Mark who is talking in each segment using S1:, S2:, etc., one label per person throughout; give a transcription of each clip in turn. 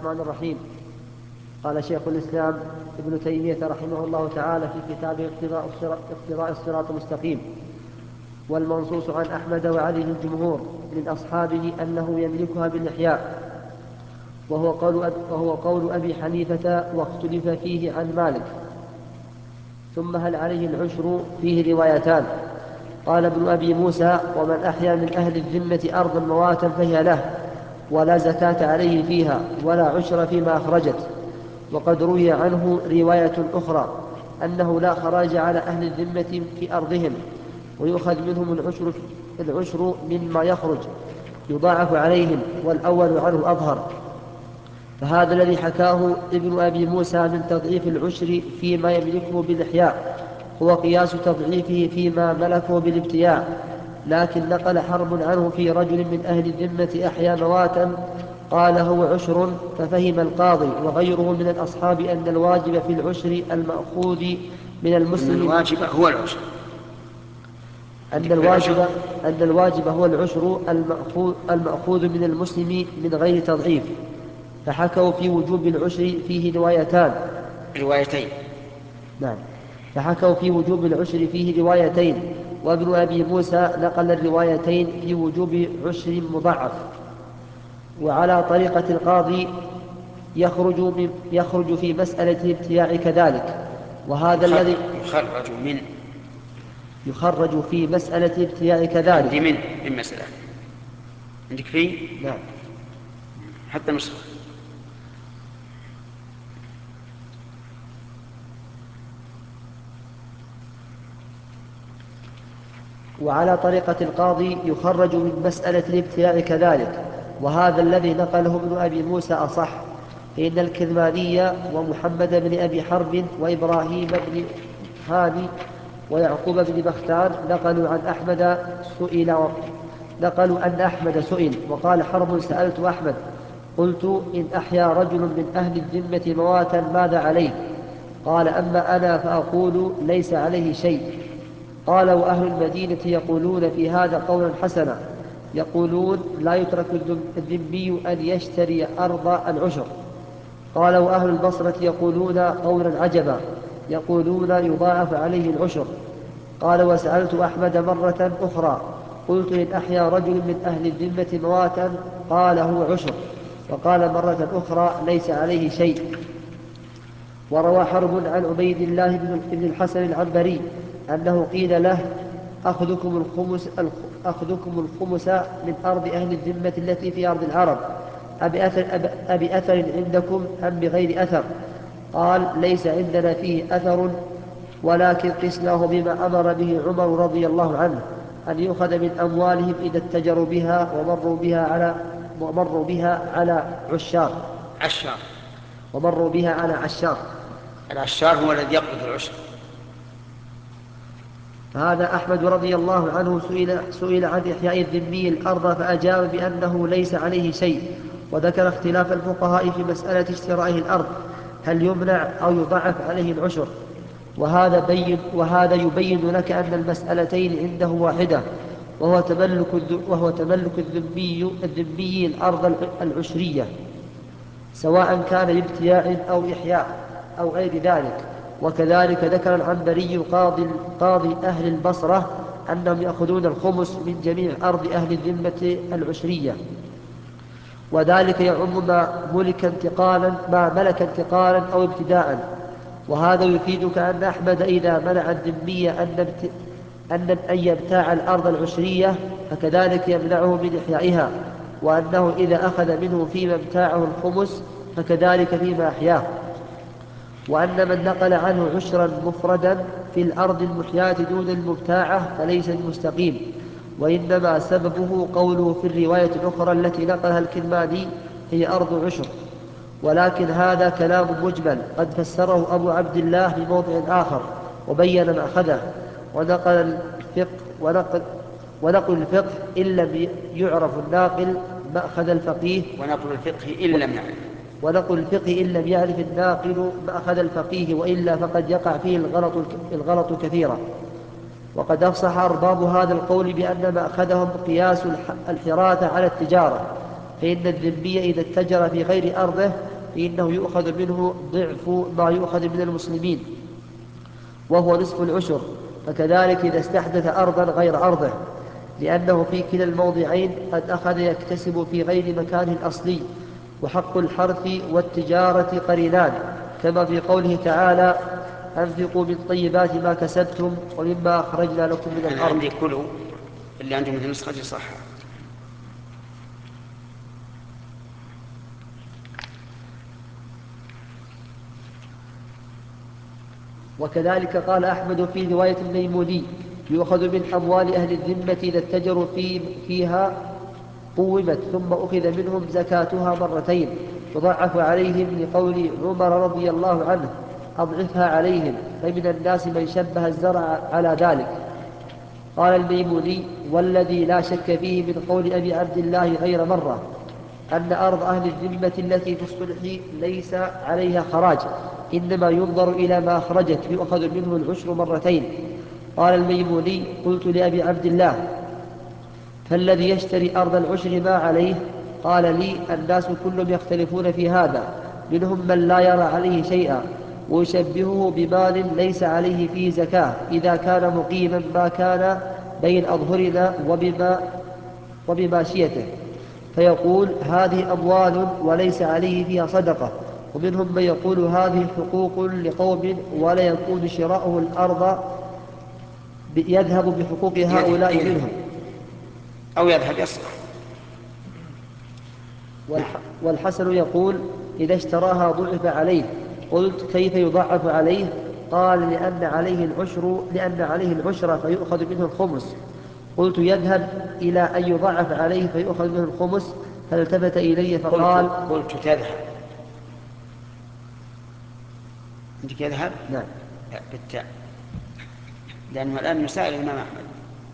S1: الرحمن الرحيم. قال شيخ الإسلام ابن تيمية رحمه الله تعالى في كتابه اقتضاء الصراط المستقيم: والمنصوص عن أحمد وعلي الجمهور من أصحابه أنه يملكها بالإحياء، وهو قول أبي حنيفة، واختلف فيه عن مالك. ثم هل عليه العشر؟ فيه روايتان. قال ابن أبي موسى: ومن أحيا من أهل الذمة أرضا مواتا فهي له، ولا زكاة عليه فيها، ولا عشر فيما أخرجت. وقد روي عنه رواية أخرى أنه لا خراج على أهل الذمة في أرضهم، ويؤخذ منهم العشر مما يخرج، يضاعف عليهم، والأول عنه أظهر. فهذا الذي حكاه ابن أبي موسى من تضعيف العشر فيما يملكه بالإحياء هو قياس تضعيفه فيما ملكه بالابتياع. لكن نقل حرب عنه في رجل من أهل الذمة أحيا مواتا قال هو عشر، ففهم القاضي وغيره من الأصحاب أن الواجب في العشر المأخوذ من المسلم،
S2: الواجب هو العشر،
S1: أن الواجب هو العشر المأخوذ من المسلم من غير تضعيف. فحكوا في وجوب العشر فيه
S2: روايتين.
S1: نعم، فحكوا في وجوب العشر فيه روايتين، وابن أبي موسى نقل الروايتين في وجوب عشر مضاعف. وعلى طريقة القاضي يخرج في مسألة الابتياع كذلك، وهذا الذي يخرج في مسألة الابتياع كذلك.
S2: عندي من مسألة عندك فيه؟
S1: نعم.
S2: حتى نسخة.
S1: وعلى طريقة القاضي يخرج من مسألة الابتياع كذلك، وهذا الذي نقله ابن أبي موسى أصح، فإن الكرماني ومحمد بن أبي حرب وإبراهيم بن هاني ويعقوب بن بختان نقلوا أن أحمد سئل وقال حرب: سألت أحمد قلت: إن أحيا رجل من أهل الذمة مواتا ماذا عليه؟ قال: أما أنا فأقول ليس عليه شيء. قال: وأهل المدينة يقولون في هذا قولا حسنا، يقولون لا يترك الذمي أن يشتري أرض العشر. قال: وأهل البصرة يقولون قولا عجبا، يقولون يضاعف عليه العشر. قال: وسألت أحمد مرة أخرى قلت: إن أحيا رجل من أهل الذمة مواتا قال هو عشر. وقال مرة أخرى ليس عليه شيء. وروى حرب عن عبيد الله بن الحسن العنبري أنه قيل له: أخذكم الخمس من أرض أهل الذمة التي في أرض العرب، أبي أثر عندكم أم بغير أثر؟ قال: ليس عندنا فيه أثر، ولكن قسناه بما أمر به عمر رضي الله عنه، أن يؤخذ من أموالهم إذا اتجروا بها ومروا بها على عشار.
S2: العشار هو الذي يقبض العشر.
S1: فهذا أحمد رضي الله عنه سئل عن إحياء الذمي الأرض فأجاب بأنه ليس عليه شيء، وذكر اختلاف الفقهاء في مسألة اشترائه الأرض، هل يمنع أو يضعف عليه العشر؟ وهذا يبين لك أن المسألتين عنده واحدة، وهو تملك الذمي الأرض العشرية، سواء كان بابتياع أو إحياء أو غير ذلك. وكذلك ذكر العنبري قاضي أهل البصرة أنهم يأخذون الخمس من جميع أرض أهل الذمة العشرية، وذلك يعم ما ملك انتقالا أو ابتداء. وهذا يفيدك أن أحمد إذا منع الذمي أن يبتاع الأرض العشرية فكذلك يمنعه من إحيائها، وأنه إذا أخذ منه فيما ابتاعه الخمس فكذلك فيما أحياه. وأن من نقل عنه عشرا مفردا في الأرض المحياة دون المبتاعة فليس بمستقيم، وإنما سببه قوله في الرواية الأخرى التي نقلها الكرماني: هي أرض عشر. ولكن هذا كلام مجمل قد فسره أبو عبد الله بموضع آخر وبين مأخذه. ونقل الفقه إن لم يعرف الناقل مأخذ الفقيه ونقل الفقه إن لم يعرف الناقل مأخذ الفقيه، وإلا فقد يقع فيه الغلط كثيرا. وقد أفصح أرباب هذا القول بأن مأخذهم قياس الحراثة على التجارة، فإن الذمي إذا اتجر في غير أرضه فإنه يؤخذ منه ضعف ما يؤخذ من المسلمين وهو نصف العشر. فكذلك إذا استحدث أرضا غير أرضه، لأنه في كلا الموضعين قد أخذ يكتسب في غير مكانه الأصلي. وحق الحرث والتجارة قرينان، كما في قوله تعالى: أنفقوا من طيبات ما كسبتم ومما أخرجنا لكم من
S2: أنا
S1: الأرض.
S2: عندي كلوا اللي عندهم مثل نسخة صح.
S1: وكذلك قال أحمد في رواية الميموني: يؤخذ من أموال أهل الذمة إذا اتجروا فيها قومت ثم أخذ منهم زكاتها مرتين، يضعف عليهم، لقول عمر رضي الله عنه: أضعفها عليهم، فمن الناس من شبه الزرع على ذلك. قال الميموني: والذي لا شك فيه من قول أبي عبد الله غير مرة أن أرض أهل الذمة التي في الصلح ليس عليها خراج، إنما ينظر إلى ما أخرجت فيؤخذ منه العشر مرتين. قال الميموني: قلت لأبي عبد الله: فالذي يشتري أرض العشر ما عليه؟ قال لي: الناس كلهم يختلفون في هذا، منهم من لا يرى عليه شيئا، ويشبهه بمال ليس عليه فيه زكاة إذا كان مقيما ما كان بين أظهرنا وبماشيته، فيقول: هذه أموال وليس عليه فيها صدقة. ومنهم من يقول: هذه حقوق لقوم، ولا يكون شراؤه الأرض يذهب بحقوق هؤلاء منهم،
S2: أو يذهب يصرف.
S1: والحسن يقول: إذا اشتراها ضعف عليه. قلت: كيف يضعف عليه؟ قال: لأن عليه العشر فيؤخذ منه الخمس. قلت: يذهب إلى أن يضعف عليه فيؤخذ منه الخمس؟ فالتفت إلي فقال:
S2: قلت تذهب. عندك يذهب؟
S1: نعم.
S2: لا، بالتاء، لأنه الآن يسائل الإمام أحمد.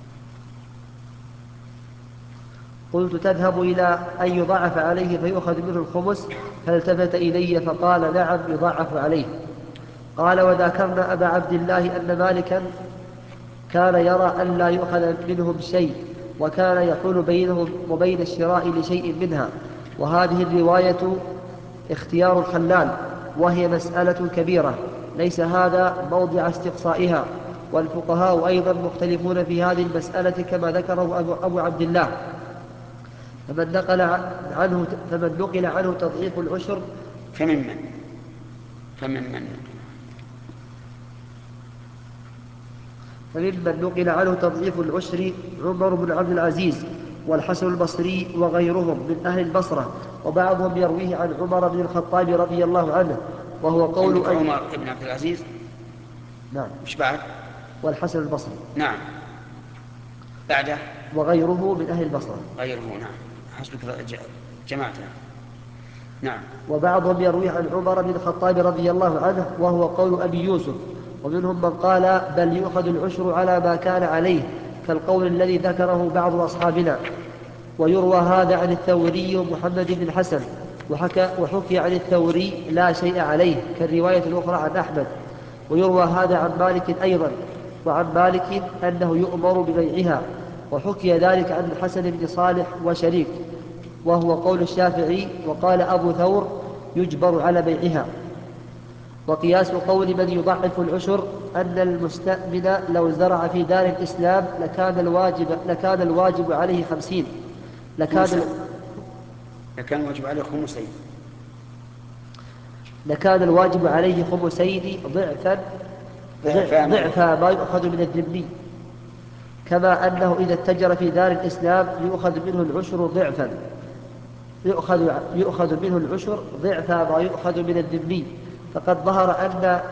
S1: قلت: تذهب إلى أن يضعف عليه فيؤخذ منه الخمس؟ فالتفت إلي فقال: نعم، يضعف عليه. قال: وذكرنا أبا عبد الله أن مالكا كان يرى أن لا يؤخذ منهم شيء، وكان يحول بينهم وبين الشراء لشيء منها. وهذه الرواية اختيار الخلال، وهي مسألة كبيرة ليس هذا موضع استقصائها، والفقهاء أيضا مختلفون في هذه المسألة كما ذكره أبو عبد الله. فمن نقل عنه تضعيف العشر
S2: فممن
S1: نقل عنه تضعيف العشر عمر بن عبد العزيز والحسن البصري وغيرهم من أهل البصرة، وبعضهم يرويه عن عمر بن الخطاب رضي الله عنه، وهو قول
S2: عمر بن عبد العزيز.
S1: نعم.
S2: مش بعد؟
S1: والحسن البصري.
S2: نعم. بعده
S1: وغيره من أهل البصرة.
S2: غيره، نعم، حسبك جماعتنا. نعم.
S1: وبعضهم يروي عن عمر بن الخطاب رضي الله عنه، وهو قول أبي يوسف. ومنهم من قال: بل يؤخذ العشر على ما كان عليه، كالقول الذي ذكره بعض أصحابنا. ويروى هذا عن الثوري ومحمد بن الحسن، وحكي عن الثوري لا شيء عليه، كالرواية الأخرى عن أحمد. ويروى هذا عن مالك أيضا، وعن مالك أنه يؤمر ببيعها، وحكي ذلك عن الحسن بن صالح وشريك، وهو قول الشافعي. وقال أبو ثور: يجبر على بيعها. وقياس قول من يضعف العشر أن المستأمن لو زرع في دار الإسلام لكان الواجب عليه 50.
S2: لكان الواجب عليه خمسين.
S1: لكان الواجب عليه خمسين ضعف ما يؤخذ من الذمي، كما أنه إذا اتجر في دار الإسلام يؤخذ منه العشر ضعفا، يؤخذ منه العشر ضعف ما يؤخذ من الذمي. فقد ظهر أن